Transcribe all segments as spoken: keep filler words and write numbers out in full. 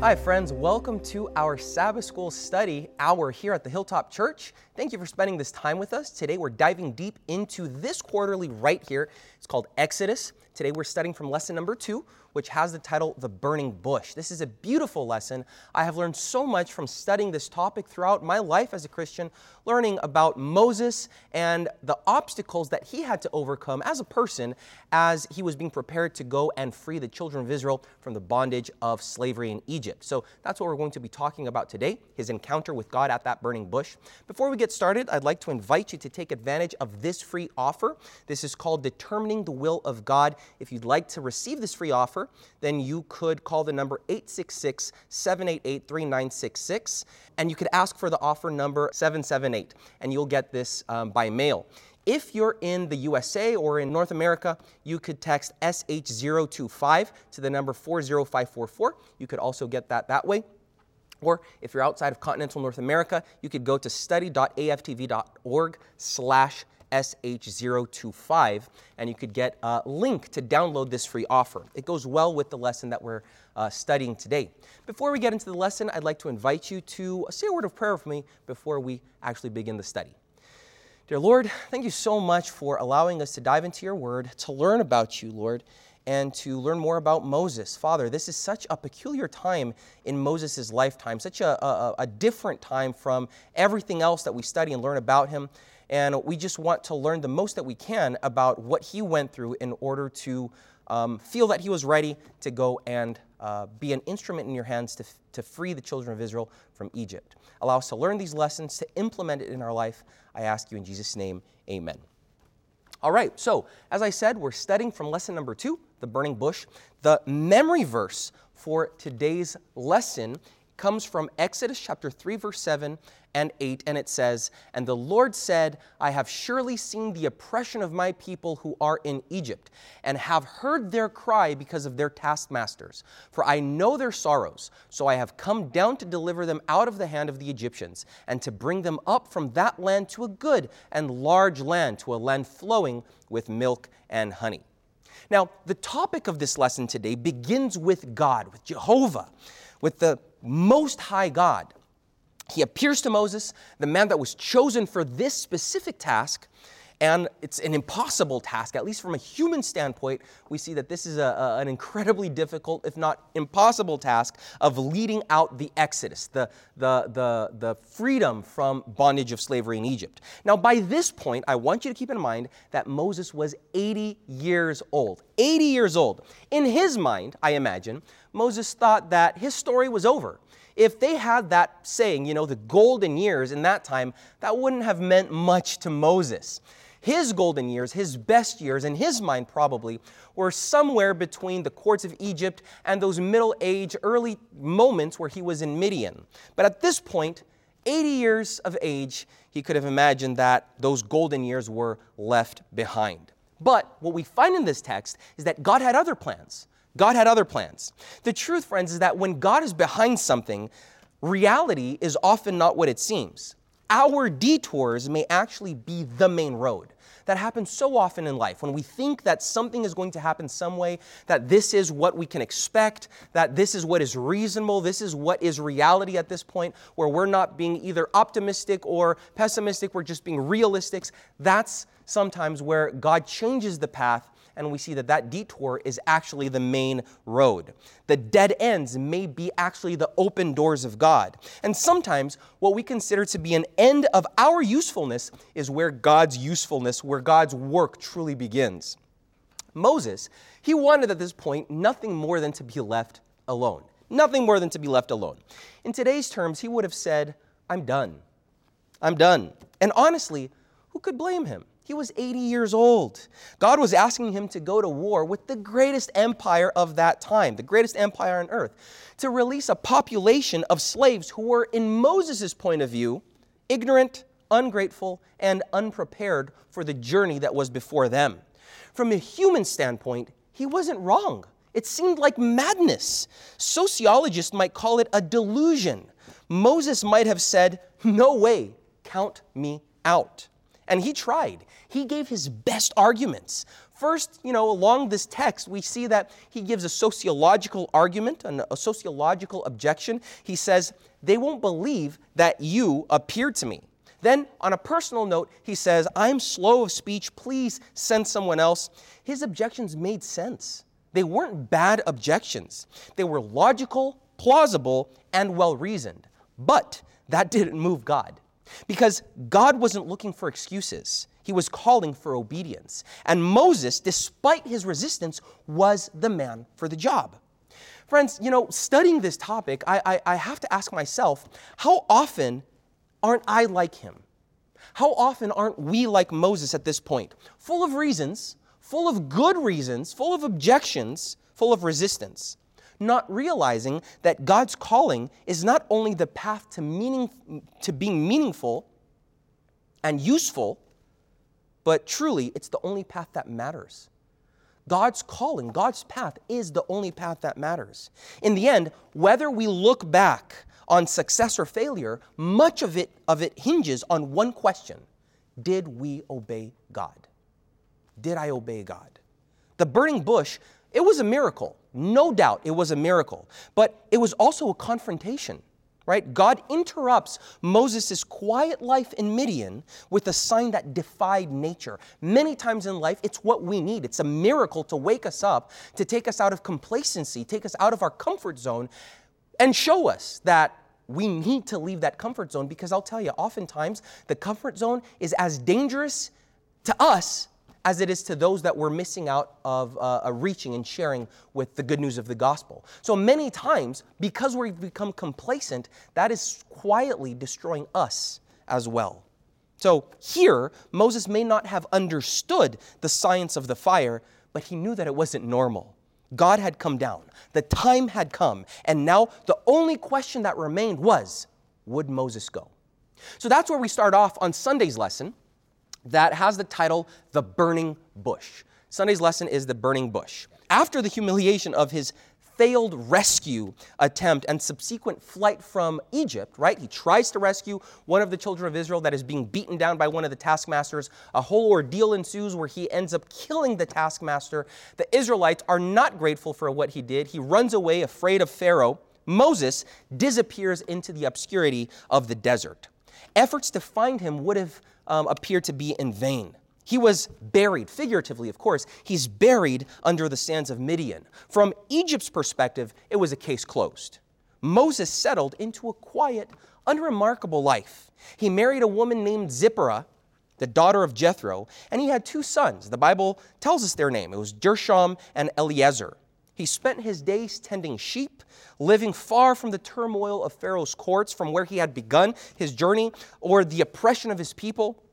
Hi friends, welcome to our Sabbath School study hour here at the Hilltop Church. Thank you for spending this time with us. Today we're diving deep into this quarterly right here. It's called Exodus. Today we're studying from lesson number two, which has the title, The Burning Bush. This is a beautiful lesson. I have learned so much from studying this topic throughout my life as a Christian, learning about Moses and the obstacles that he had to overcome as a person as he was being prepared to go and free the children of Israel from the bondage of slavery in Egypt. So that's what we're going to be talking about today, his encounter with God at that burning bush. Before we get started, I'd like to invite you to take advantage of this free offer. This is called Determining the Will of God. If you'd like to receive this free offer, then you could call the number eight six six, seven eight eight, three nine six six, and you could ask for the offer number seven seven eight, and you'll get this um, by mail. If you're in the U S A or in North America, you could text S H zero two five to the number four zero five four four. You could also get that that way. Or if you're outside of continental North America, you could go to study.aftv.org slash S H zero two five, and you could get a link to download this free offer. It goes well with the lesson that we're uh, studying today. Before we get into the lesson, I'd like to invite you to say a word of prayer for me before we actually begin the study. Dear Lord, thank you so much for allowing us to dive into your word, to learn about you, Lord, and to learn more about Moses. Father, this is such a peculiar time in Moses' lifetime, such a, a, a different time from everything else that we study and learn about him. And we just want to learn the most that we can about what he went through in order to um, feel that he was ready to go and uh, be an instrument in your hands to, to free the children of Israel from Egypt. Allow us to learn these lessons, to implement it in our life. I ask you in Jesus' name, amen. All right, so as I said, we're studying from lesson number two, the burning bush. The memory verse for today's lesson comes from Exodus chapter three, verse seven and eight, and it says, "And the Lord said, I have surely seen the oppression of my people who are in Egypt, and have heard their cry because of their taskmasters. For I know their sorrows, so I have come down to deliver them out of the hand of the Egyptians, and to bring them up from that land to a good and large land, to a land flowing with milk and honey." Now, the topic of this lesson today begins with God, with Jehovah, with the Most High God. He appears to Moses, the man that was chosen for this specific task, and it's an impossible task. At least from a human standpoint, we see that this is a, a, an incredibly difficult, if not impossible task of leading out the Exodus, the, the, the, the freedom from bondage of slavery in Egypt. Now, by this point, I want you to keep in mind that Moses was eighty years old. eighty years old. In his mind, I imagine, Moses thought that his story was over. If they had that saying, you know, the golden years in that time, that wouldn't have meant much to Moses. His golden years, his best years, in his mind probably, were somewhere between the courts of Egypt and those middle-age, early moments where he was in Midian. But at this point, eighty years of age, he could have imagined that those golden years were left behind. But what we find in this text is that God had other plans. God had other plans. The truth, friends, is that when God is behind something, reality is often not what it seems. Our detours may actually be the main road. That happens so often in life. When we think that something is going to happen some way, that this is what we can expect, that this is what is reasonable, this is what is reality at this point, where we're not being either optimistic or pessimistic, we're just being realistic. That's sometimes where God changes the path, and we see that that detour is actually the main road. The dead ends may be actually the open doors of God. And sometimes what we consider to be an end of our usefulness is where God's usefulness, where God's work truly begins. Moses, he wanted at this point nothing more than to be left alone. Nothing more than to be left alone. In today's terms, he would have said, I'm done. I'm done. And honestly, who could blame him? He was eighty years old. God was asking him to go to war with the greatest empire of that time, the greatest empire on earth, to release a population of slaves who were, in Moses' point of view, ignorant, ungrateful, and unprepared for the journey that was before them. From a human standpoint, he wasn't wrong. It seemed like madness. Sociologists might call it a delusion. Moses might have said, no way, count me out. And he tried. He gave his best arguments First, you know, along this text, we see that he gives a sociological argument, a sociological objection. He says, they won't believe that you appeared to me. Then, on a personal note, he says, I'm slow of speech, please send someone else. His objections made sense. They weren't bad objections. They were logical, plausible, and well-reasoned. But that didn't move God, because God wasn't looking for excuses. He was calling for obedience. And Moses, despite his resistance, was the man for the job. Friends, you know, studying this topic, I, I, I have to ask myself, how often aren't I like him? How often aren't we like Moses at this point? Full of reasons, full of good reasons, full of objections, full of resistance. Not realizing that God's calling is not only the path to meaning, to being meaningful and useful, but truly, it's the only path that matters. God's calling, God's path is the only path that matters. In the end, whether we look back on success or failure, much of it, of it hinges on one question. Did we obey God? Did I obey God? The burning bush, it was a miracle. No doubt it was a miracle. But it was also a confrontation. Right? God interrupts Moses' quiet life in Midian with a sign that defied nature. Many times in life, it's what we need. It's a miracle to wake us up, to take us out of complacency, take us out of our comfort zone, and show us that we need to leave that comfort zone, because I'll tell you, oftentimes, the comfort zone is as dangerous to us as it is to those that we're missing out of uh, reaching and sharing with the good news of the gospel. So many times, because we've become complacent, that is quietly destroying us as well. So here, Moses may not have understood the science of the fire, but he knew that it wasn't normal. God had come down. The time had come. And now the only question that remained was, would Moses go? So that's where we start off on Sunday's lesson, that has the title, The Burning Bush. Sunday's lesson is The Burning Bush. After the humiliation of his failed rescue attempt and subsequent flight from Egypt, right? He tries to rescue one of the children of Israel that is being beaten down by one of the taskmasters. A whole ordeal ensues where he ends up killing the taskmaster. The Israelites are not grateful for what he did. He runs away, afraid of Pharaoh. Moses disappears into the obscurity of the desert. Efforts to find him would have um, appeared to be in vain. He was buried, figuratively, of course. He's buried under the sands of Midian. From Egypt's perspective, it was a case closed. Moses settled into a quiet, unremarkable life. He married a woman named Zipporah, the daughter of Jethro, and he had two sons. The Bible tells us their name. It was Gershom and Eliezer. He spent his days tending sheep, living far from the turmoil of Pharaoh's courts, from where he had begun his journey, or the oppression of his people.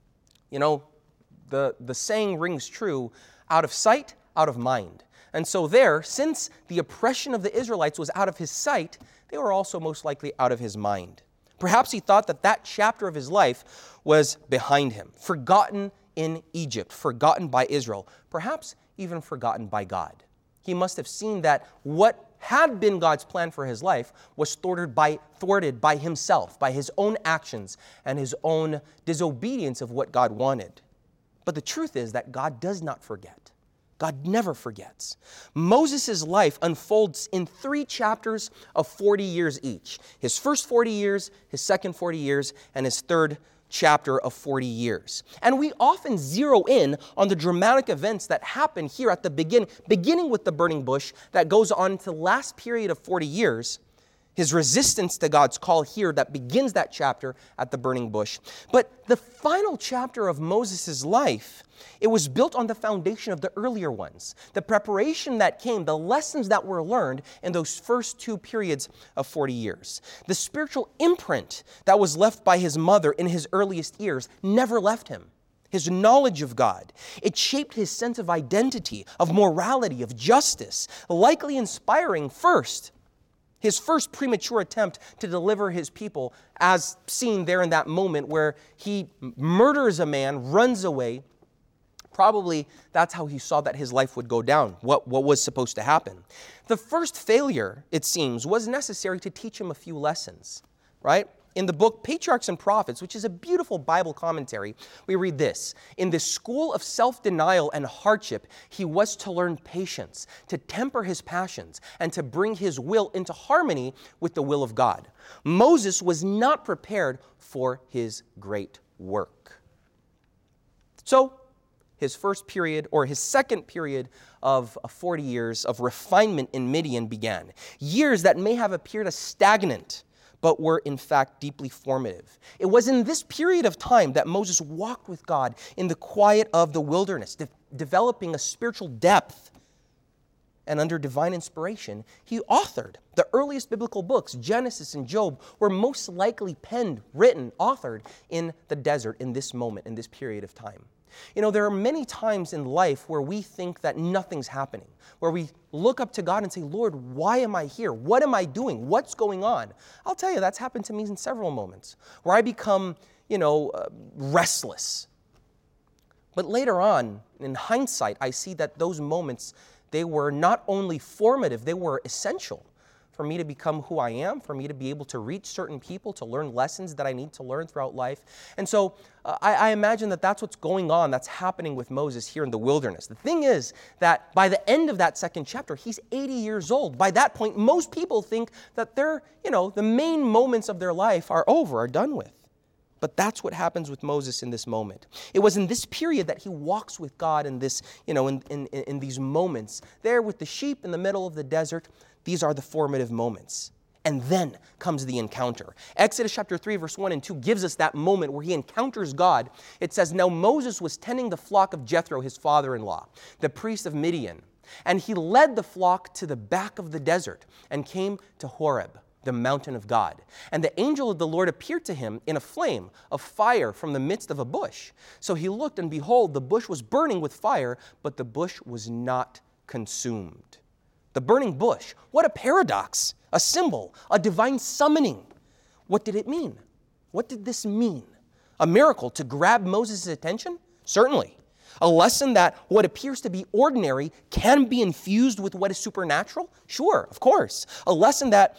You know, the, the saying rings true, out of sight, out of mind. And so there, since the oppression of the Israelites was out of his sight, they were also most likely out of his mind. Perhaps he thought that that chapter of his life was behind him, forgotten in Egypt, forgotten by Israel, perhaps even forgotten by God. He must have seen that what had been God's plan for his life was thwarted by, thwarted by himself, by his own actions and his own disobedience of what God wanted. But the truth is that God does not forget. God never forgets. Moses' life unfolds in three chapters of forty years each. His first forty years, his second forty years, and his third chapter of forty years. And we often zero in on the dramatic events that happen here at the begin, beginning with the burning bush that goes on to the last period of forty years, his resistance to God's call here that begins that chapter at the burning bush. But the final chapter of Moses' life, it was built on the foundation of the earlier ones. The preparation that came, the lessons that were learned in those first two periods of forty years. The spiritual imprint that was left by his mother in his earliest years never left him. His knowledge of God, it shaped his sense of identity, of morality, of justice, likely inspiring first his first premature attempt to deliver his people, as seen there in that moment where he murders a man, runs away. Probably that's how he saw that his life would go down, what, what was supposed to happen. The first failure, it seems, was necessary to teach him a few lessons, right? in the book Patriarchs and Prophets, which is a beautiful Bible commentary, we read this: in the school of self-denial and hardship, he was to learn patience, to temper his passions, and to bring his will into harmony with the will of God. Moses was not prepared for his great work. So, his first period, or his second period of forty years of refinement in Midian began. Years that may have appeared as stagnant, but were in fact deeply formative. It was in this period of time that Moses walked with God in the quiet of the wilderness, de- developing a spiritual depth. And under divine inspiration, he authored the earliest biblical books. Genesis and Job were most likely penned, written, authored in the desert in this moment, in this period of time. You know, there are many times in life where we think that nothing's happening, where we look up to God and say, Lord, why am I here? What am I doing? What's going on? I'll tell you, that's happened to me in several moments, where I become, you know, uh, restless. But later on, in hindsight, I see that those moments, they were not only formative, they were essential for me to become who I am, for me to be able to reach certain people, to learn lessons that I need to learn throughout life. And so uh, I, I imagine that that's what's going on, that's happening with Moses here in the wilderness. The thing is that by the end of that second chapter, he's eighty years old. By that point, most people think that they're, you know, the main moments of their life are over, are done with. But that's what happens with Moses in this moment. It was in this period that he walks with God in this, you know, in, in, in these moments. There with the sheep in the middle of the desert, these are the formative moments. And then comes the encounter. Exodus chapter three, verse one and two gives us that moment where he encounters God. It says, now Moses was tending the flock of Jethro, his father-in-law, the priest of Midian. And he led the flock to the back of the desert and came to Horeb, the mountain of God. And the angel of the Lord appeared to him in a flame of fire from the midst of a bush. So he looked, and behold, the bush was burning with fire, but the bush was not consumed. The burning bush, what a paradox, a symbol, a divine summoning. What did it mean? What did this mean? A miracle to grab Moses' attention? Certainly. A lesson that what appears to be ordinary can be infused with what is supernatural? Sure, of course. A lesson that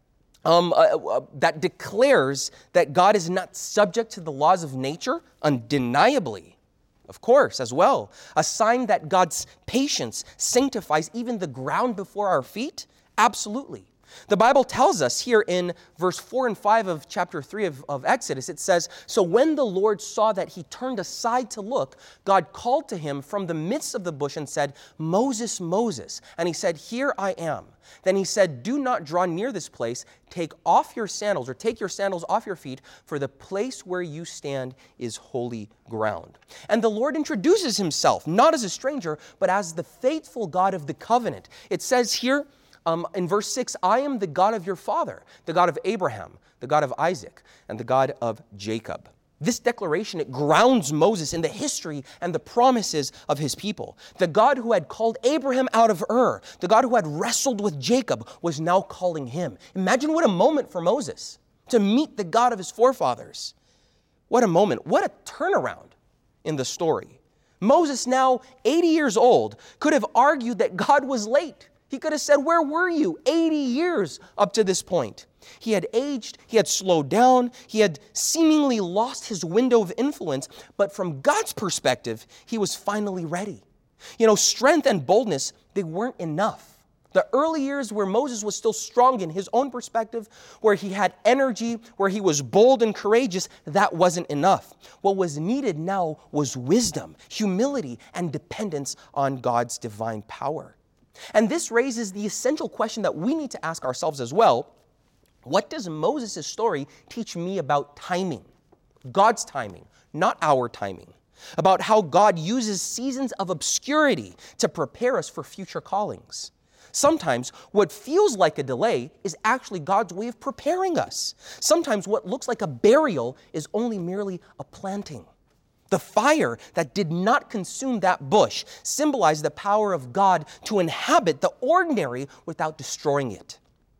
Um, uh, uh, that declares that God is not subject to the laws of nature, undeniably, of course, as well. A sign that God's patience sanctifies even the ground before our feet? Absolutely. The Bible tells us here in verse four and five of chapter three of, of Exodus, it says, so when the Lord saw that he turned aside to look, God called to him from the midst of the bush and said, Moses, Moses. And he said, here I am. Then he said, do not draw near this place. Take off your sandals, or take your sandals off your feet, for the place where you stand is holy ground. And the Lord introduces himself, not as a stranger, but as the faithful God of the covenant. It says here, Um, in verse six, I am the God of your father, the God of Abraham, the God of Isaac, and the God of Jacob. This declaration, it grounds Moses in the history and the promises of his people. The God who had called Abraham out of Ur, the God who had wrestled with Jacob, was now calling him. Imagine what a moment for Moses to meet the God of his forefathers. What a moment. What a turnaround in the story. Moses, now eighty years old, could have argued that God was late. He could have said, where were you? eighty years up to this point. He had aged, he had slowed down, he had seemingly lost his window of influence, but from God's perspective, he was finally ready. You know, strength and boldness, they weren't enough. The early years where Moses was still strong in his own perspective, where he had energy, where he was bold and courageous, that wasn't enough. What was needed now was wisdom, humility, and dependence on God's divine power. And this raises the essential question that we need to ask ourselves as well. What does Moses' story teach me about timing? God's timing, not our timing. About how God uses seasons of obscurity to prepare us for future callings. Sometimes what feels like a delay is actually God's way of preparing us. Sometimes what looks like a burial is only merely a planting. The fire that did not consume that bush symbolized the power of God to inhabit the ordinary without destroying it.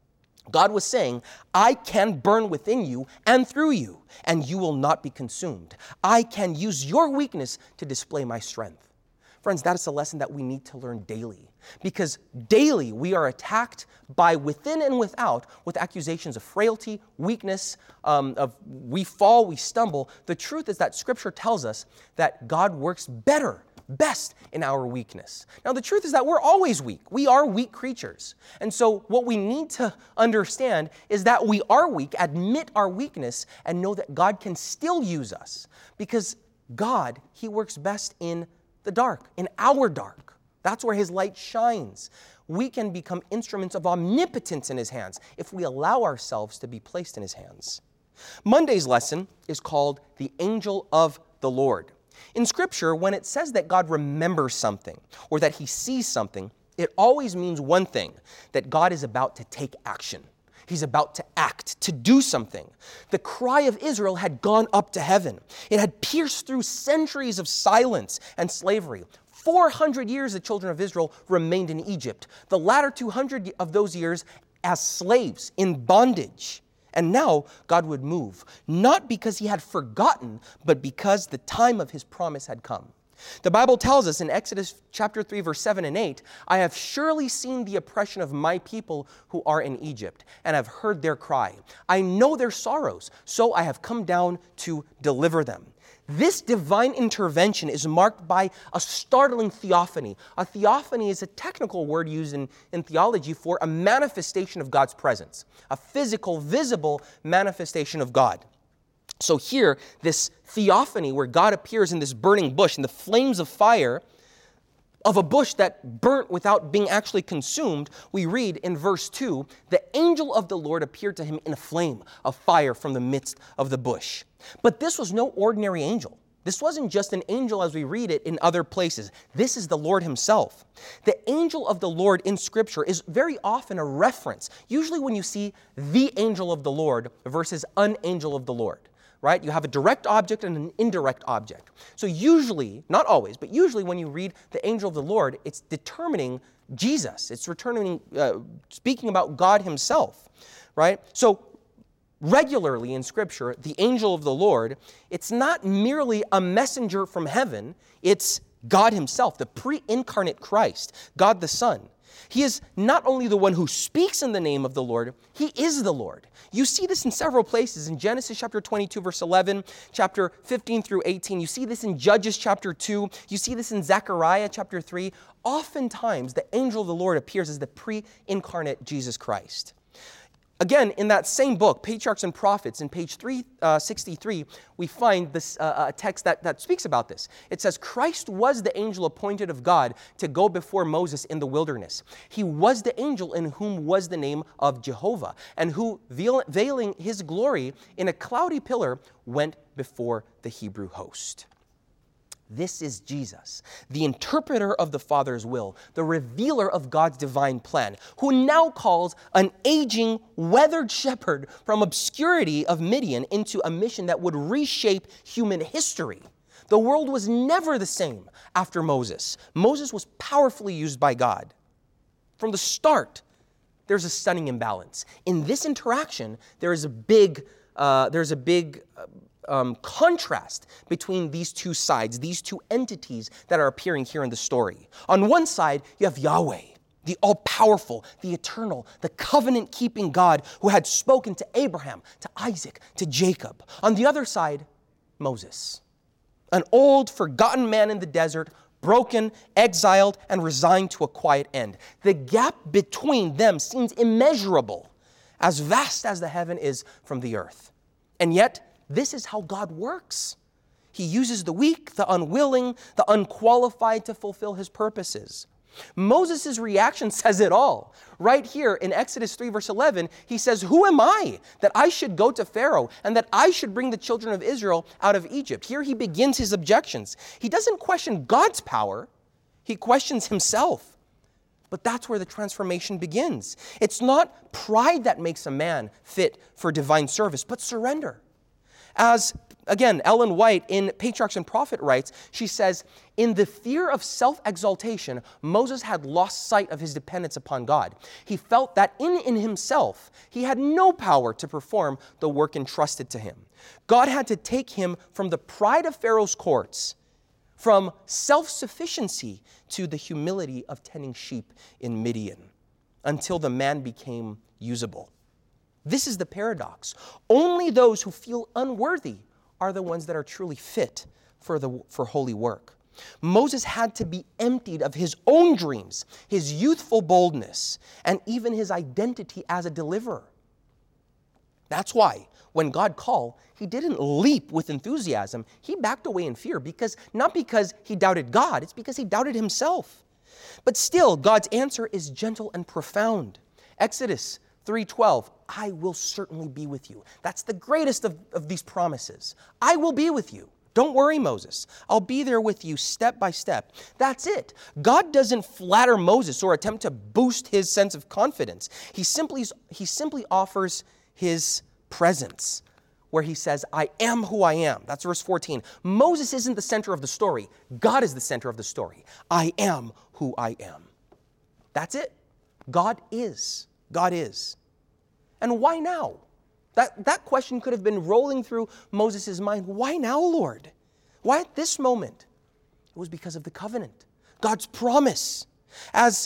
God was saying, I can burn within you and through you, and you will not be consumed. I can use your weakness to display my strength. Friends, that is a lesson that we need to learn daily, because daily we are attacked by within and without with accusations of frailty, weakness, um, of we fall, we stumble. The truth is that Scripture tells us that God works better, best in our weakness. Now, the truth is that we're always weak. We are weak creatures. And so what we need to understand is that we are weak, admit our weakness, and know that God can still use us, because God, He works best in the dark, in our dark. That's where His light shines. We can become instruments of omnipotence in His hands if we allow ourselves to be placed in His hands. Monday's lesson is called the Angel of the Lord. In Scripture, when it says that God remembers something or that He sees something, it always means one thing, that God is about to take action. He's about to act, to do something. The cry of Israel had gone up to heaven. It had pierced through centuries of silence and slavery. four hundred years the children of Israel remained in Egypt. The latter two hundred of those years as slaves in bondage. And now God would move, not because He had forgotten, but because the time of His promise had come. The Bible tells us in Exodus chapter three, verse seven and eight, I have surely seen the oppression of my people who are in Egypt, and have heard their cry. I know their sorrows, so I have come down to deliver them. This divine intervention is marked by a startling theophany. A theophany is a technical word used in, in theology for a manifestation of God's presence, a physical, visible manifestation of God. So here, this theophany where God appears in this burning bush, in the flames of fire of a bush that burnt without being actually consumed, we read in verse two, the angel of the Lord appeared to him in a flame of fire from the midst of the bush. But this was no ordinary angel. This wasn't just an angel as we read it in other places. This is the Lord Himself. The angel of the Lord in Scripture is very often a reference. Usually when you see the angel of the Lord versus an angel of the Lord, right? You have a direct object and an indirect object. So usually, not always, but usually when you read the angel of the Lord, it's determining Jesus. It's returning, uh, speaking about God Himself, right? So regularly in Scripture, the angel of the Lord, it's not merely a messenger from heaven, it's God Himself, the pre-incarnate Christ, God the Son. He is not only the one who speaks in the name of the Lord, He is the Lord. You see this in several places. In Genesis chapter twenty-two, verse eleven, chapter fifteen through eighteen. You see this in Judges chapter two. You see this in Zechariah chapter three. Oftentimes, the angel of the Lord appears as the pre-incarnate Jesus Christ. Again, in that same book, Patriarchs and Prophets, in page three sixty-three, we find this uh, a text that, that speaks about this. It says, Christ was the angel appointed of God to go before Moses in the wilderness. He was the angel in whom was the name of Jehovah, and who, veiling His glory in a cloudy pillar, went before the Hebrew host. This is Jesus, the interpreter of the Father's will, the revealer of God's divine plan, who now calls an aging, weathered shepherd from obscurity of Midian into a mission that would reshape human history. The world was never the same after Moses. Moses was powerfully used by God. From the start, there's a stunning imbalance. In this interaction, there is a big, uh, there's a big, uh, Um, contrast between these two sides, these two entities that are appearing here in the story. On one side, you have Yahweh, the all-powerful, the eternal, the covenant-keeping God who had spoken to Abraham, to Isaac, to Jacob. On the other side, Moses, an old, forgotten man in the desert, broken, exiled, and resigned to a quiet end. The gap between them seems immeasurable, as vast as the heaven is from the earth. And yet, this is how God works. He uses the weak, the unwilling, the unqualified to fulfill His purposes. Moses' reaction says it all. Right here in Exodus three, verse eleven, he says, who am I that I should go to Pharaoh and that I should bring the children of Israel out of Egypt? Here he begins his objections. He doesn't question God's power. He questions himself. But that's where the transformation begins. It's not pride that makes a man fit for divine service, but surrender. As, again, Ellen White in Patriarchs and Prophet writes, she says, in the fear of self-exaltation, Moses had lost sight of his dependence upon God. He felt that in, in himself, he had no power to perform the work entrusted to him. God had to take him from the pride of Pharaoh's courts, from self-sufficiency to the humility of tending sheep in Midian, until the man became usable. This is the paradox. Only those who feel unworthy are the ones that are truly fit for, the, for holy work. Moses had to be emptied of his own dreams, his youthful boldness, and even his identity as a deliverer. That's why when God called, he didn't leap with enthusiasm. He backed away in fear, because not because he doubted God, it's because he doubted himself. But still, God's answer is gentle and profound. Exodus three twelve, I will certainly be with you. That's the greatest of, of these promises. I will be with you. Don't worry, Moses. I'll be there with you step by step. That's it. God doesn't flatter Moses or attempt to boost his sense of confidence. He simply, he simply offers his presence, where he says, I am who I am. That's verse fourteen. Moses isn't the center of the story. God is the center of the story. I am who I am. That's it. God is. God is. And why now? That, that question could have been rolling through Moses' mind. Why now, Lord? Why at this moment? It was because of the covenant, God's promise. As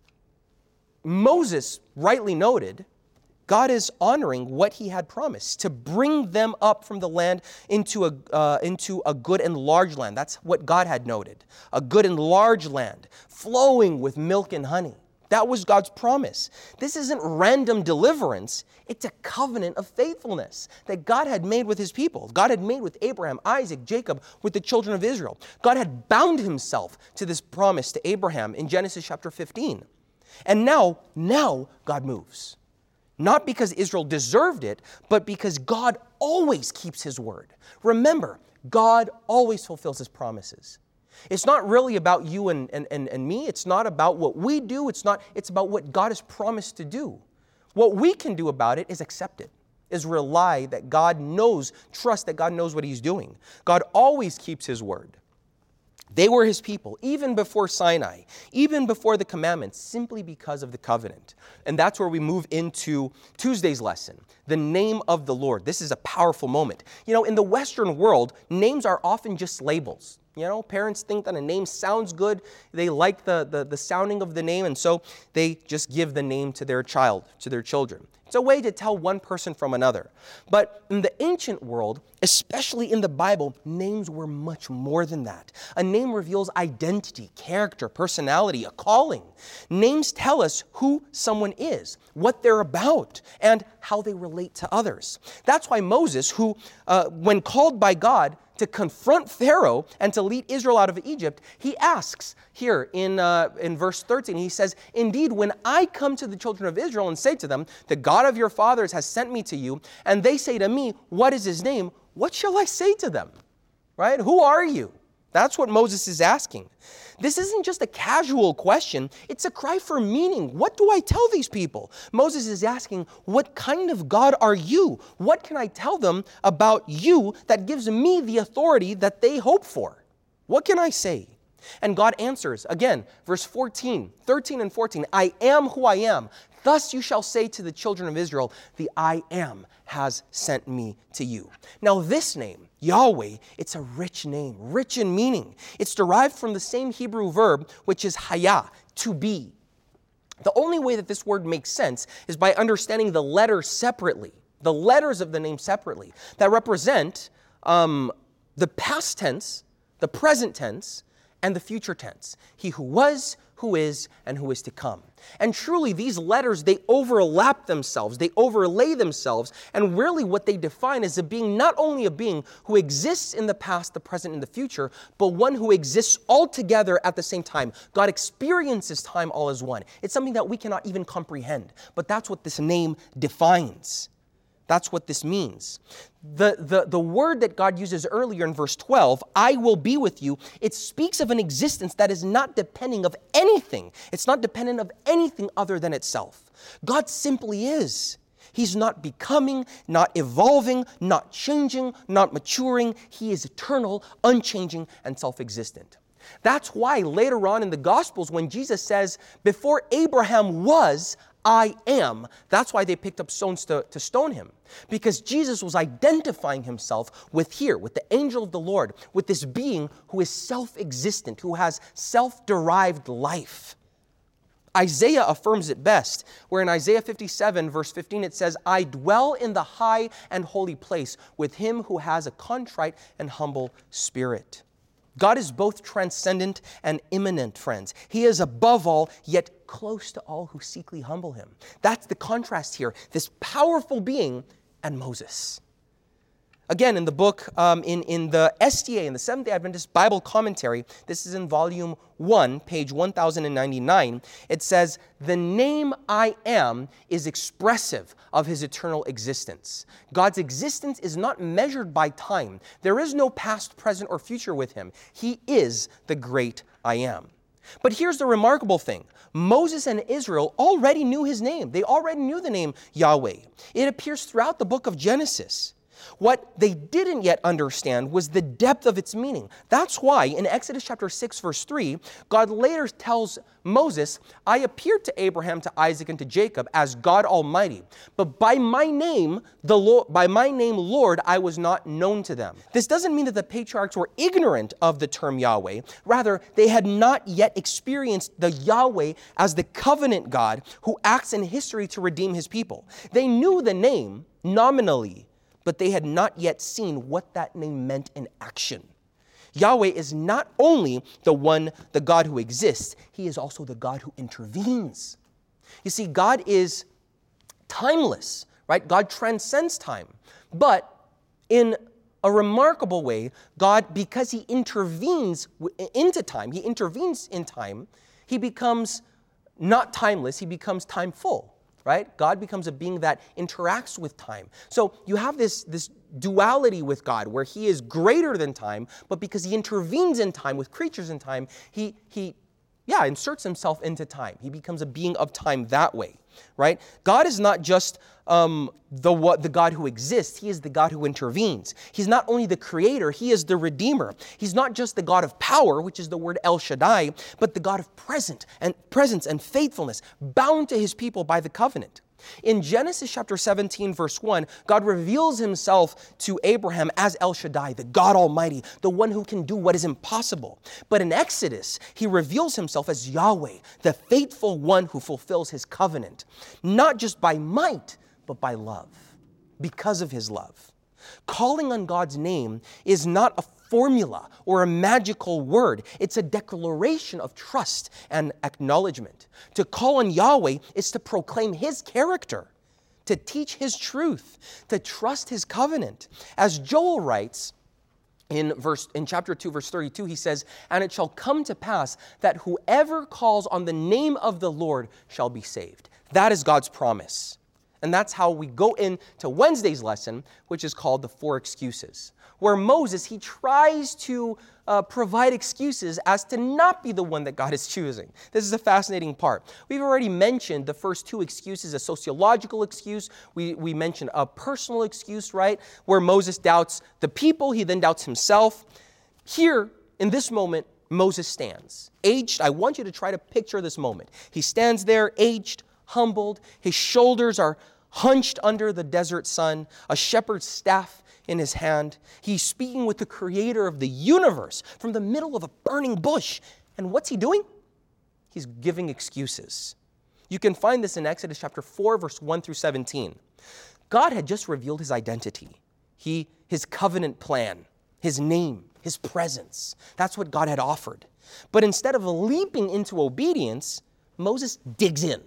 Moses rightly noted, God is honoring what he had promised, to bring them up from the land into a, uh, into a good and large land. That's what God had noted. A good and large land, flowing with milk and honey. That was God's promise. This isn't random deliverance. It's a covenant of faithfulness that God had made with his people. God had made with Abraham, Isaac, Jacob, with the children of Israel. God had bound himself to this promise to Abraham in Genesis chapter fifteen. And now, now God moves. Not because Israel deserved it, but because God always keeps his word. Remember, God always fulfills his promises. It's not really about you and, and, and, and me. It's not about what we do. It's not, it's about what God has promised to do. What we can do about it is accept it, is rely that God knows, trust that God knows what he's doing. God always keeps his word. They were his people, even before Sinai, even before the commandments, simply because of the covenant. And that's where we move into Tuesday's lesson, the name of the Lord. This is a powerful moment. You know, in the Western world, names are often just labels. You know, parents think that a name sounds good. They like the, the, the sounding of the name, and so they just give the name to their child, to their children. It's a way to tell one person from another. But in the ancient world, especially in the Bible, names were much more than that. A name reveals identity, character, personality, a calling. Names tell us who someone is, what they're about, and how they relate to others. That's why Moses, who, uh, when called by God to confront Pharaoh and to lead Israel out of Egypt, he asks here in, uh, in verse thirteen, he says, indeed, when I come to the children of Israel and say to them, the God of your fathers has sent me to you, and they say to me, what is his name? What shall I say to them? Right? Who are you? That's what Moses is asking. This isn't just a casual question. It's a cry for meaning. What do I tell these people? Moses is asking, what kind of God are you? What can I tell them about you that gives me the authority that they hope for? What can I say? And God answers, again, verse fourteen, thirteen and fourteen, I am who I am. Thus you shall say to the children of Israel, the I am has sent me to you. Now this name, Yahweh, it's a rich name, rich in meaning. It's derived from the same Hebrew verb, which is haya, to be. The only way that this word makes sense is by understanding the letters separately, the letters of the name separately, that represent um, the past tense, the present tense, and the future tense. He who was, who is, and who is to come. And truly, these letters, they overlap themselves, they overlay themselves, and really what they define is a being, not only a being who exists in the past, the present, and the future, but one who exists all together at the same time. God experiences time all as one. It's something that we cannot even comprehend, but that's what this name defines. That's what this means. The, the, the word that God uses earlier in verse twelve, I will be with you, it speaks of an existence that is not depending of anything. It's not dependent of anything other than itself. God simply is. He's not becoming, not evolving, not changing, not maturing. He is eternal, unchanging, and self-existent. That's why later on in the Gospels, when Jesus says, before Abraham was, I am. That's why they picked up stones to, to stone him. Because Jesus was identifying himself with here, with the angel of the Lord, with this being who is self-existent, who has self-derived life. Isaiah affirms it best, where in Isaiah fifty-seven, verse fifteen, it says, I dwell in the high and holy place with him who has a contrite and humble spirit. God is both transcendent and immanent, friends. He is above all, yet close to all who secretly humble him. That's the contrast here, this powerful being and Moses. Again, in the book, um, in, in the S D A, in the Seventh-day Adventist Bible Commentary, this is in volume one, page one thousand ninety-nine, it says, the name I am is expressive of his eternal existence. God's existence is not measured by time. There is no past, present, or future with him. He is the great I am. But here's the remarkable thing. Moses and Israel already knew his name. They already knew the name Yahweh. It appears throughout the book of Genesis. What they didn't yet understand was the depth of its meaning. That's why in Exodus chapter six, verse three, God later tells Moses, I appeared to Abraham, to Isaac, and to Jacob as God Almighty, but by my name, the Lord, by my name, Lord, I was not known to them. This doesn't mean that the patriarchs were ignorant of the term Yahweh. Rather, they had not yet experienced the Yahweh as the covenant God who acts in history to redeem his people. They knew the name nominally, but they had not yet seen what that name meant in action. Yahweh is not only the one, the God who exists, he is also the God who intervenes. You see, God is timeless, right? God transcends time. But in a remarkable way, God, because he intervenes into time, he intervenes in time, he becomes not timeless, he becomes timeful. Right? God becomes a being that interacts with time. So you have this, this duality with God where he is greater than time, but because he intervenes in time with creatures in time, he, he yeah, inserts himself into time. He becomes a being of time that way. Right? God is not just um, the, what, the God who exists. He is the God who intervenes. He's not only the creator, he is the redeemer. He's not just the God of power, which is the word El Shaddai, but the God of present and presence and faithfulness, bound to his people by the covenant. In Genesis chapter seventeen, verse one, God reveals himself to Abraham as El Shaddai, the God Almighty, the one who can do what is impossible. But in Exodus, he reveals himself as Yahweh, the faithful one who fulfills his covenant, not just by might, but by love, because of his love. Calling on God's name is not a formula or a magical word. It's a declaration of trust and acknowledgement. To call on Yahweh is to proclaim his character, to teach his truth, to trust his covenant. As Joel writes in verse in chapter two, verse thirty-two, he says, and it shall come to pass that whoever calls on the name of the Lord shall be saved. That is God's promise. And that's how we go into Wednesday's lesson, which is called the Four Excuses, where Moses, he tries to uh, provide excuses as to not be the one that God is choosing. This is a fascinating part. We've already mentioned the first two excuses, a sociological excuse. We, we mentioned a personal excuse, right, where Moses doubts the people, he then doubts himself. Here, in this moment, Moses stands. Aged, I want you to try to picture this moment. He stands there, aged, humbled, his shoulders are hunched under the desert sun, a shepherd's staff in his hand. He's speaking with the creator of the universe from the middle of a burning bush. And what's he doing? He's giving excuses. You can find this in Exodus chapter four, verse one through seventeen. God had just revealed his identity, he, his covenant plan, his name, his presence. That's what God had offered. But instead of leaping into obedience, Moses digs in.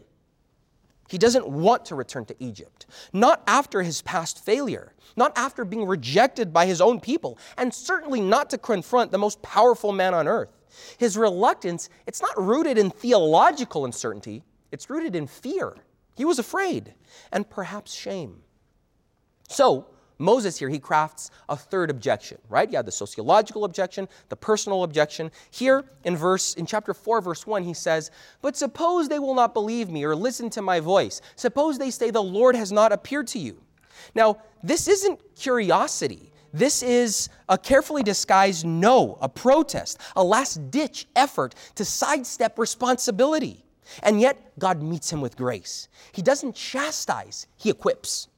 He doesn't want to return to Egypt, not after his past failure, not after being rejected by his own people, and certainly not to confront the most powerful man on earth. His reluctance, it's not rooted in theological uncertainty, it's rooted in fear. He was afraid, and perhaps shame. So, Moses here, he crafts a third objection, right? You have the sociological objection, the personal objection. Here in verse, in chapter four, verse one, he says, but suppose they will not believe me or listen to my voice. Suppose they say the Lord has not appeared to you. Now, this isn't curiosity. This is a carefully disguised no, a protest, a last-ditch effort to sidestep responsibility. And yet, God meets him with grace. He doesn't chastise, he equips.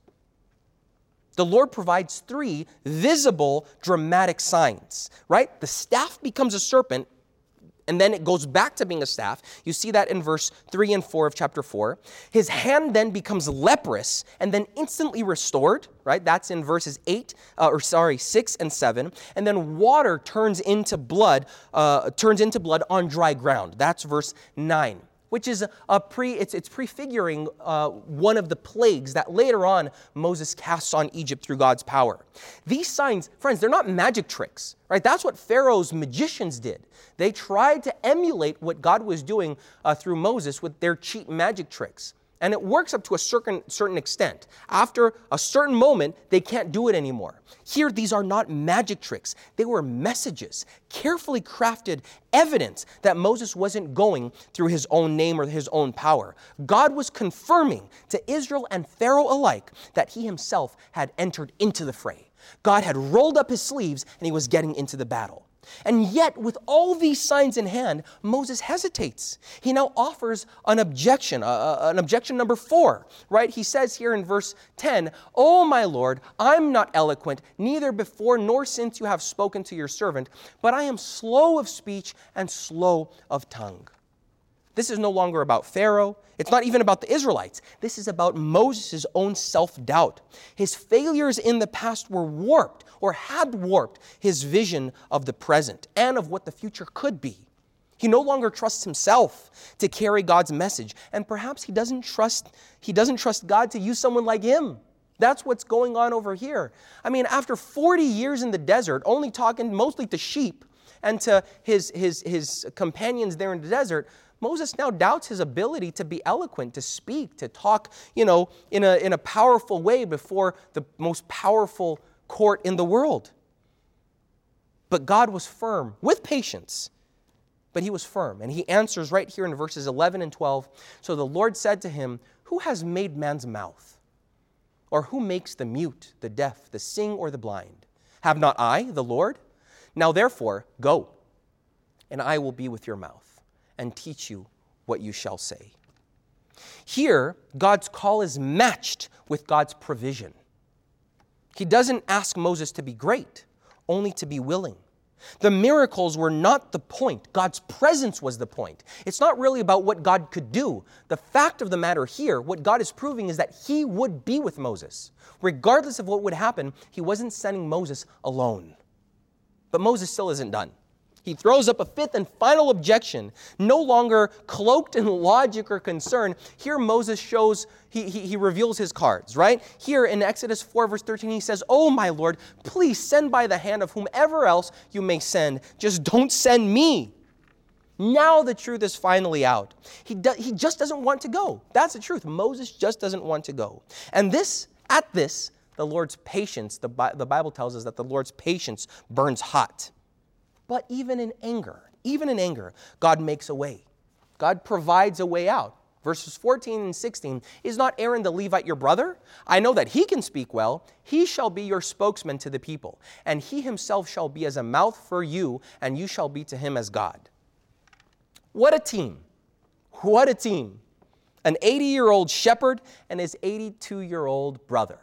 The Lord provides three visible, dramatic signs, right? The staff becomes a serpent, and then it goes back to being a staff. You see that in verse three and four of chapter four. His hand then becomes leprous and then instantly restored, right? That's in verses eight, uh, or sorry, six and seven. And then water turns into blood, uh, turns into blood on dry ground. That's verse nine. Which is a pre, it's, it's prefiguring uh, one of the plagues that later on Moses casts on Egypt through God's power. These signs, friends, they're not magic tricks, right? That's what Pharaoh's magicians did. They tried to emulate what God was doing uh, through Moses with their cheap magic tricks. And it works up to a certain, certain extent. After a certain moment, they can't do it anymore. Here, these are not magic tricks. They were messages, carefully crafted evidence that Moses wasn't going through his own name or his own power. God was confirming to Israel and Pharaoh alike that he himself had entered into the fray. God had rolled up his sleeves and he was getting into the battle. And yet, with all these signs in hand, Moses hesitates. He now offers an objection, uh, an objection number four, right? He says here in verse ten, "O my Lord, I'm not eloquent, neither before nor since you have spoken to your servant, but I am slow of speech and slow of tongue." This is no longer about Pharaoh. It's not even about the Israelites. This is about Moses' own self-doubt. His failures in the past were warped or had warped his vision of the present and of what the future could be. He no longer trusts himself to carry God's message, and perhaps he doesn't trust, he doesn't trust God to use someone like him. That's what's going on over here. I mean, after forty years in the desert, only talking mostly to sheep and to his, his, his companions there in the desert, Moses now doubts his ability to be eloquent, to speak, to talk, you know, in a, in a powerful way before the most powerful court in the world. But God was firm, with patience, but he was firm. And he answers right here in verses eleven and twelve. "So the Lord said to him, 'Who has made man's mouth? Or who makes the mute, the deaf, the seeing, or the blind? Have not I, the Lord? Now therefore, go, and I will be with your mouth and teach you what you shall say.'" Here, God's call is matched with God's provision. He doesn't ask Moses to be great, only to be willing. The miracles were not the point. God's presence was the point. It's not really about what God could do. The fact of the matter here, what God is proving is that he would be with Moses. Regardless of what would happen, he wasn't sending Moses alone. But Moses still isn't done. He throws up a fifth and final objection, no longer cloaked in logic or concern. Here Moses shows, he, he, he reveals his cards, right? Here in Exodus four, verse thirteen, he says, "Oh my Lord, please send by the hand of whomever else you may send. Just don't send me." Now the truth is finally out. He, do, he just doesn't want to go. That's the truth. Moses just doesn't want to go. And this, at this, the Lord's patience, the, the Bible tells us that the Lord's patience burns hot. But even in anger, even in anger, God makes a way. God provides a way out. Verses fourteen and sixteen, "Is not Aaron the Levite your brother? I know that he can speak well. He shall be your spokesman to the people, and he himself shall be as a mouth for you, and you shall be to him as God." What a team. What a team. An eighty-year-old shepherd and his eighty-two-year-old brother.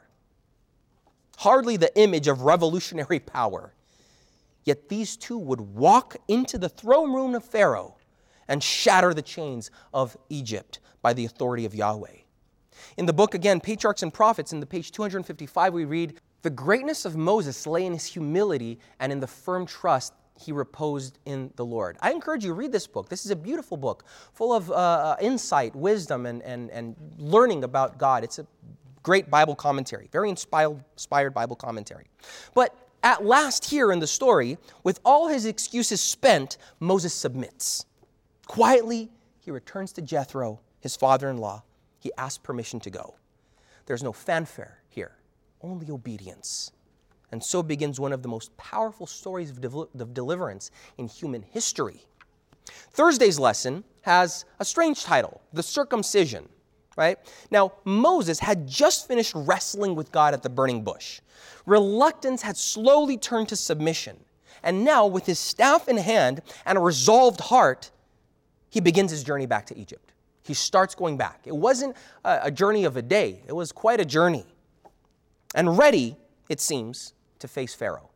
Hardly the image of revolutionary power. Yet these two would walk into the throne room of Pharaoh and shatter the chains of Egypt by the authority of Yahweh. In the book, again, Patriarchs and Prophets, in the page two hundred fifty-five, we read, "The greatness of Moses lay in his humility and in the firm trust he reposed in the Lord." I encourage you to read this book. This is a beautiful book, full of uh, insight, wisdom, and, and, and learning about God. It's a great Bible commentary, very inspired, inspired Bible commentary. But at last here in the story, with all his excuses spent, Moses submits. Quietly, he returns to Jethro, his father-in-law. He asks permission to go. There's no fanfare here, only obedience. And so begins one of the most powerful stories of, del- of deliverance in human history. Thursday's lesson has a strange title, the circumcision. Right? Now, Moses had just finished wrestling with God at the burning bush. Reluctance had slowly turned to submission. And now, with his staff in hand and a resolved heart, he begins his journey back to Egypt. He starts going back. It wasn't a, a journey of a day. It was quite a journey. And ready, it seems, to face Pharaoh.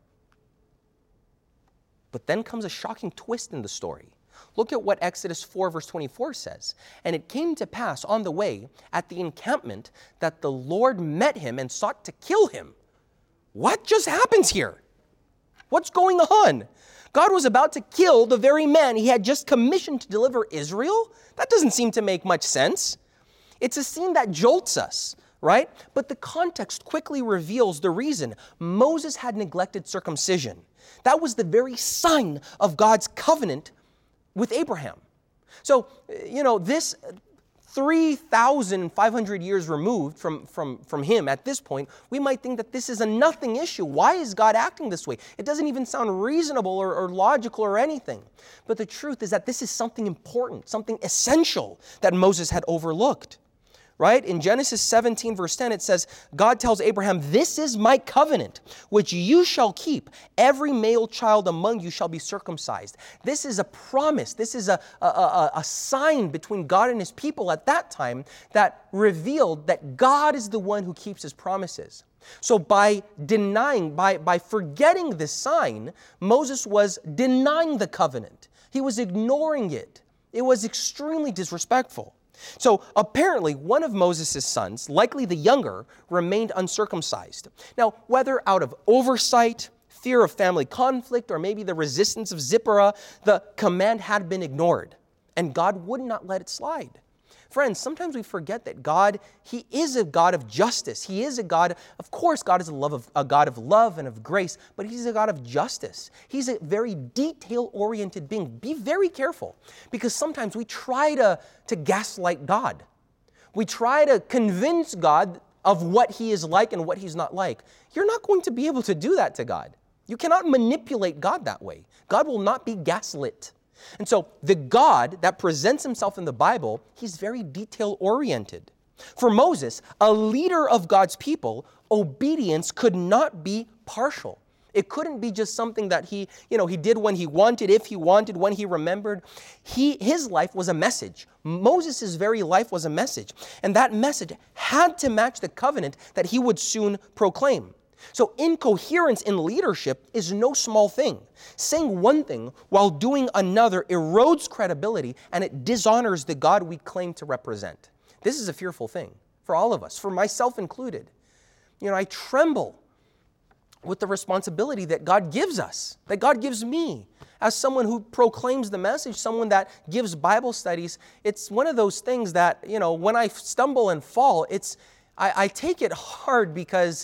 But then comes a shocking twist in the story. Look at what Exodus four verse twenty-four says. And it came to pass on the way at the encampment that the Lord met him and sought to kill him. What just happens here? What's going on? God was about to kill the very man he had just commissioned to deliver Israel? That doesn't seem to make much sense. It's a scene that jolts us, right? But the context quickly reveals the reason. Moses had neglected circumcision. That was the very sign of God's covenant with Abraham. So, you know, this three thousand five hundred years removed from, from, from him at this point, we might think that this is a nothing issue. Why is God acting this way? It doesn't even sound reasonable or, or logical or anything. But the truth is that this is something important, something essential that Moses had overlooked. Right? In Genesis seventeen, verse ten, it says, God tells Abraham, this is my covenant, which you shall keep. Every male child among you shall be circumcised. This is a promise. This is a, a, a, a sign between God and his people at that time that revealed that God is the one who keeps his promises. So by denying, by, by forgetting this sign, Moses was denying the covenant. He was ignoring it. It was extremely disrespectful. So apparently one of Moses' sons, likely the younger, remained uncircumcised. Now, whether out of oversight, fear of family conflict, or maybe the resistance of Zipporah, the command had been ignored, and God would not let it slide. Friends, sometimes we forget that God, he is a God of justice. He is a God, of course, God is a, love of, a God of love and of grace, but he's a God of justice. He's a very detail-oriented being. Be very careful, because sometimes we try to, to gaslight God. We try to convince God of what he is like and what he's not like. You're not going to be able to do that to God. You cannot manipulate God that way. God will not be gaslit. And so the God that presents himself in the Bible, he's very detail-oriented. For Moses, a leader of God's people, obedience could not be partial. It couldn't be just something that he, you know, he did when he wanted, if he wanted, when he remembered. He, his life was a message. Moses' very life was a message. And that message had to match the covenant that he would soon proclaim. So incoherence in leadership is no small thing. Saying one thing while doing another erodes credibility, and it dishonors the God we claim to represent. This is a fearful thing for all of us, for myself included. You know, I tremble with the responsibility that God gives us, that God gives me. As someone who proclaims the message, someone that gives Bible studies, it's one of those things that, you know, when I stumble and fall, it's I, I take it hard, because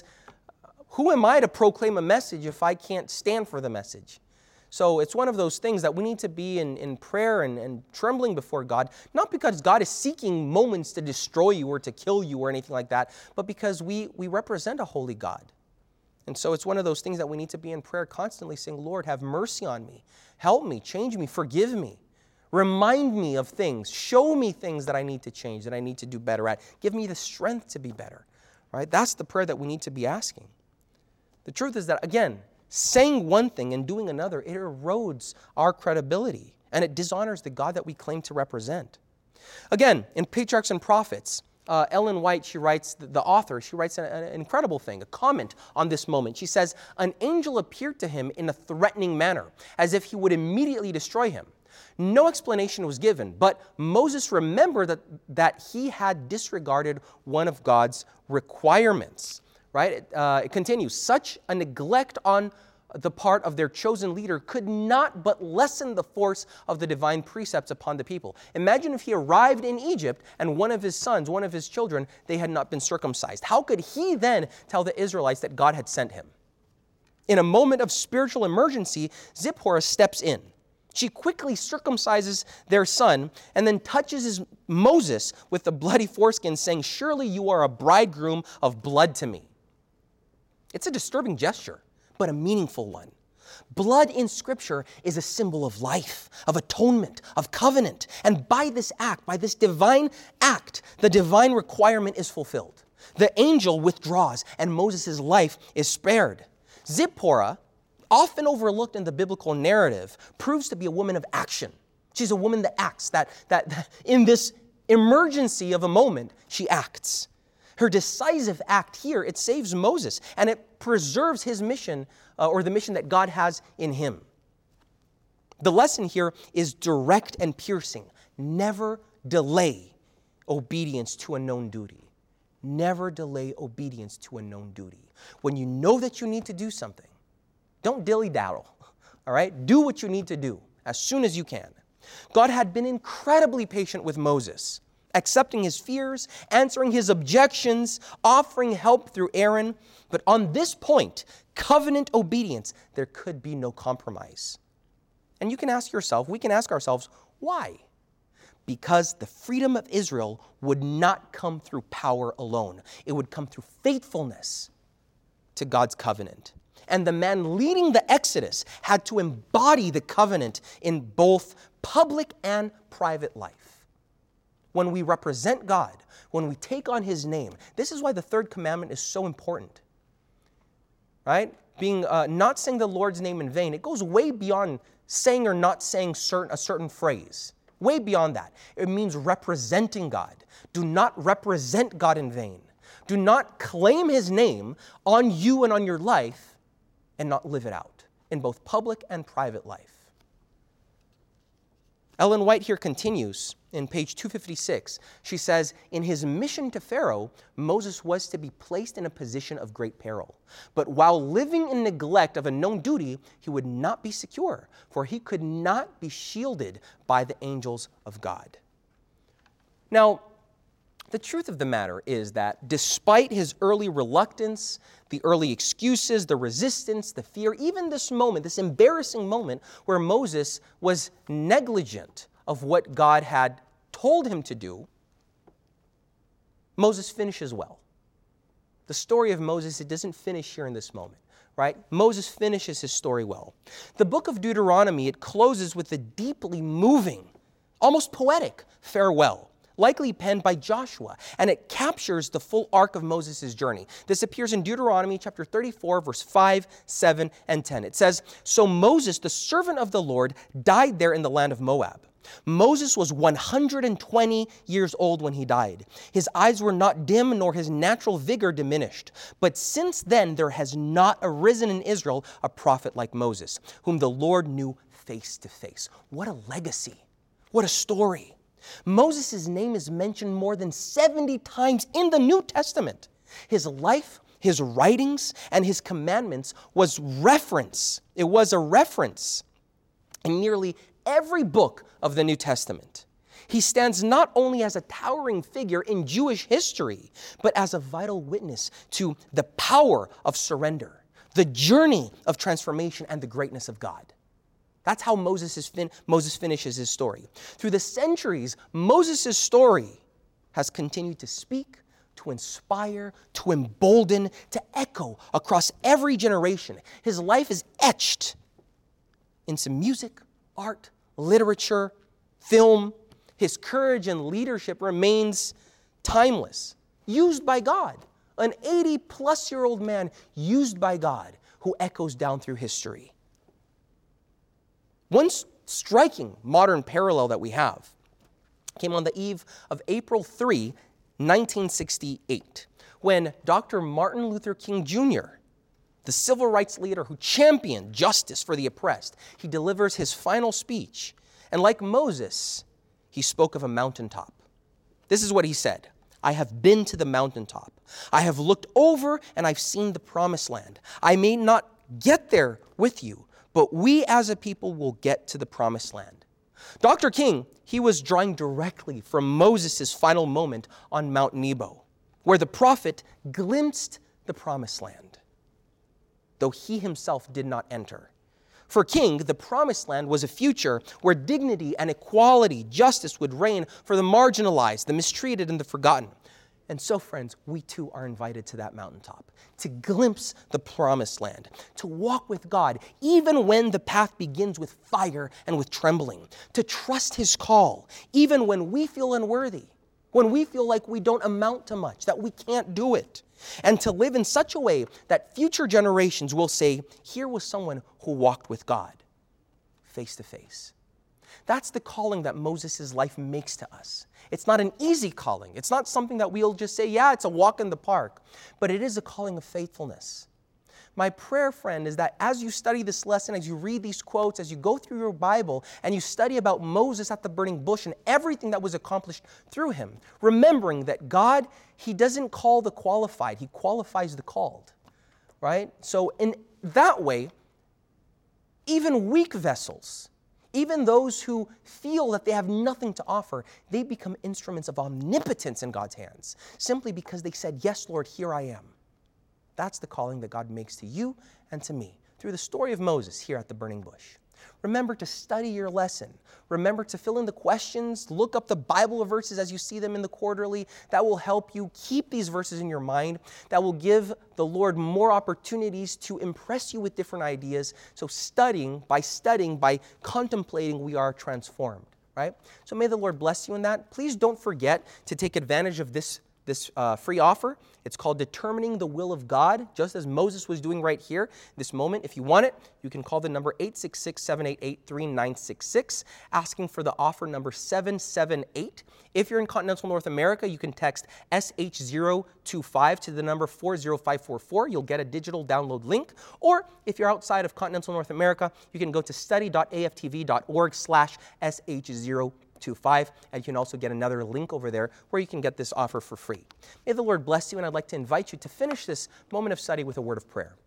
who am I to proclaim a message if I can't stand for the message? So it's one of those things that we need to be in, in prayer and, and trembling before God, not because God is seeking moments to destroy you or to kill you or anything like that, but because we, we represent a holy God. And so it's one of those things that we need to be in prayer constantly saying, Lord, have mercy on me. Help me, change me, forgive me. Remind me of things. Show me things that I need to change, that I need to do better at. Give me the strength to be better. Right? That's the prayer that we need to be asking. The truth is that, again, saying one thing and doing another, it erodes our credibility, and it dishonors the God that we claim to represent. Again, in Patriarchs and Prophets, uh, Ellen White, she writes, the, the author, she writes an, an incredible thing, a comment on this moment. She says, an angel appeared to him in a threatening manner, as if he would immediately destroy him. No explanation was given, but Moses remembered that, that he had disregarded one of God's requirements. Right? It, uh, it continues, such a neglect on the part of their chosen leader could not but lessen the force of the divine precepts upon the people. Imagine if he arrived in Egypt and one of his sons, one of his children, they had not been circumcised. How could he then tell the Israelites that God had sent him? In a moment of spiritual emergency, Zipporah steps in. She quickly circumcises their son and then touches his Moses with the bloody foreskin, saying, surely you are a bridegroom of blood to me. It's a disturbing gesture, but a meaningful one. Blood in Scripture is a symbol of life, of atonement, of covenant. And by this act, by this divine act, the divine requirement is fulfilled. The angel withdraws, and Moses' life is spared. Zipporah, often overlooked in the biblical narrative, proves to be a woman of action. She's a woman that acts, that, that, that in this emergency of a moment, she acts. Her decisive act here, it saves Moses, and it preserves his mission, uh, or the mission that God has in him. The lesson here is direct and piercing. Never delay obedience to a known duty. Never delay obedience to a known duty. When you know that you need to do something, don't dilly-daddle, all right? Do what you need to do as soon as you can. God had been incredibly patient with Moses, accepting his fears, answering his objections, offering help through Aaron. But on this point, covenant obedience, there could be no compromise. And you can ask yourself, we can ask ourselves, why? Because the freedom of Israel would not come through power alone. It would come through faithfulness to God's covenant. And the man leading the Exodus had to embody the covenant in both public and private life. When we represent God, when we take on his name, this is why the third commandment is so important. Right? Being uh, not saying the Lord's name in vain, it goes way beyond saying or not saying certain, a certain phrase. Way beyond that. It means representing God. Do not represent God in vain. Do not claim his name on you and on your life and not live it out in both public and private life. Ellen White here continues in page two fifty-six. She says, in his mission to Pharaoh, Moses was to be placed in a position of great peril. But while living in neglect of a known duty, he would not be secure, for he could not be shielded by the angels of God. Now, the truth of the matter is that despite his early reluctance, the early excuses, the resistance, the fear, even this moment, this embarrassing moment where Moses was negligent of what God had told him to do, Moses finishes well. The story of Moses, it doesn't finish here in this moment, right? Moses finishes his story well. The book of Deuteronomy, it closes with a deeply moving, almost poetic farewell, likely penned by Joshua, and it captures the full arc of Moses' journey. This appears in Deuteronomy chapter thirty-four, verse five, seven, and ten. It says, "So Moses, the servant of the Lord, died there in the land of Moab. Moses was one hundred twenty years old when he died. His eyes were not dim, nor his natural vigor diminished. But since then there has not arisen in Israel a prophet like Moses, whom the Lord knew face to face." What a legacy. What a story. Moses' name is mentioned more than seventy times in the New Testament. His life, his writings, and his commandments was reference. It was a reference in nearly every book of the New Testament. He stands not only as a towering figure in Jewish history, but as a vital witness to the power of surrender, the journey of transformation, and the greatness of God. That's how Moses, is fin- Moses finishes his story. Through the centuries, Moses' story has continued to speak, to inspire, to embolden, to echo across every generation. His life is etched into music, art, literature, film. His courage and leadership remains timeless, used by God. An eighty-plus-year-old man used by God who echoes down through history. One striking modern parallel that we have came on the eve of April third, nineteen sixty-eight, when Doctor Martin Luther King Junior, the civil rights leader who championed justice for the oppressed, he delivers his final speech. And like Moses, he spoke of a mountaintop. This is what he said: "I have been to the mountaintop. I have looked over and I've seen the promised land. I may not get there with you, but we as a people will get to the promised land." Doctor King, he was drawing directly from Moses' final moment on Mount Nebo, where the prophet glimpsed the promised land, though he himself did not enter. For King, the promised land was a future where dignity and equality, justice would reign for the marginalized, the mistreated, and the forgotten. And so, friends, we too are invited to that mountaintop, to glimpse the promised land, to walk with God, even when the path begins with fire and with trembling, to trust his call, even when we feel unworthy, when we feel like we don't amount to much, that we can't do it, and to live in such a way that future generations will say, here was someone who walked with God face to face. That's the calling that Moses' life makes to us. It's not an easy calling. It's not something that we'll just say, yeah, it's a walk in the park. But it is a calling of faithfulness. My prayer, friend, is that as you study this lesson, as you read these quotes, as you go through your Bible, and you study about Moses at the burning bush and everything that was accomplished through him, remembering that God, He doesn't call the qualified, He qualifies the called, right? So in that way, even weak vessels, even those who feel that they have nothing to offer, they become instruments of omnipotence in God's hands, simply because they said, yes, Lord, here I am. That's the calling that God makes to you and to me through the story of Moses here at the burning bush. Remember to study your lesson. Remember to fill in the questions. Look up the Bible verses as you see them in the quarterly. That will help you keep these verses in your mind. That will give the Lord more opportunities to impress you with different ideas. So studying, by studying, by contemplating, we are transformed, right? So may the Lord bless you in that. Please don't forget to take advantage of this This uh, free offer. It's called Determining the Will of God, just as Moses was doing right here, this moment. If you want it, you can call the number eight six six, seven eight eight, three nine six six, asking for the offer number seven seven eight. If you're in continental North America, you can text S H zero two five to the number four zero five four four. You'll get a digital download link. Or if you're outside of continental North America, you can go to study dot a f t v dot org slash S H zero two five, and you can also get another link over there where you can get this offer for free. May the Lord bless you, and I'd like to invite you to finish this moment of study with a word of prayer.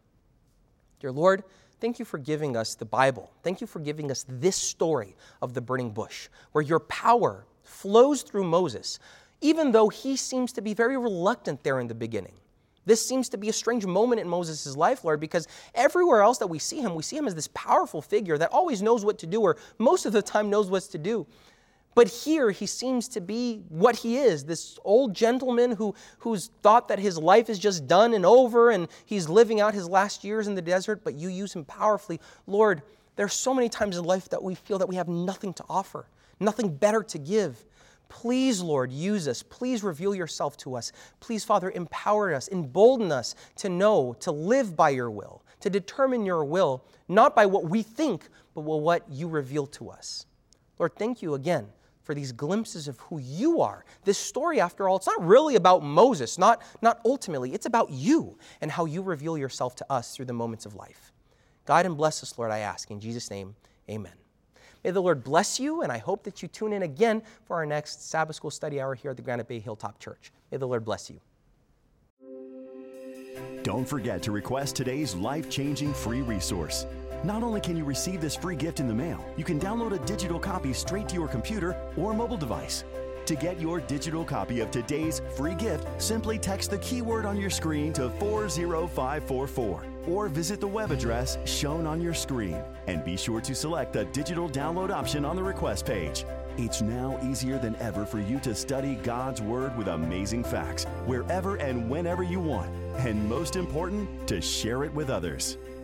Dear Lord, thank you for giving us the Bible. Thank you for giving us this story of the burning bush, where your power flows through Moses, even though he seems to be very reluctant there in the beginning. This seems to be a strange moment in Moses' life, Lord, because everywhere else that we see him, we see him as this powerful figure that always knows what to do, or most of the time knows what to do. But here he seems to be what he is, this old gentleman who, who's thought that his life is just done and over and he's living out his last years in the desert, but you use him powerfully. Lord, there are so many times in life that we feel that we have nothing to offer, nothing better to give. Please, Lord, use us. Please reveal yourself to us. Please, Father, empower us, embolden us to know, to live by your will, to determine your will, not by what we think, but by what you reveal to us. Lord, thank you again for these glimpses of who you are. This story, after all, it's not really about Moses, not, not ultimately. It's about you and how you reveal yourself to us through the moments of life. Guide and bless us, Lord, I ask. In Jesus' name, amen. May the Lord bless you, and I hope that you tune in again for our next Sabbath School Study Hour here at the Granite Bay Hilltop Church. May the Lord bless you. Don't forget to request today's life-changing free resource. Not only can you receive this free gift in the mail, you can download a digital copy straight to your computer or mobile device. To get your digital copy of today's free gift, simply text the keyword on your screen to four zero five four four or visit the web address shown on your screen. And be sure to select the digital download option on the request page. It's now easier than ever for you to study God's Word with amazing facts wherever and whenever you want. And most important, to share it with others.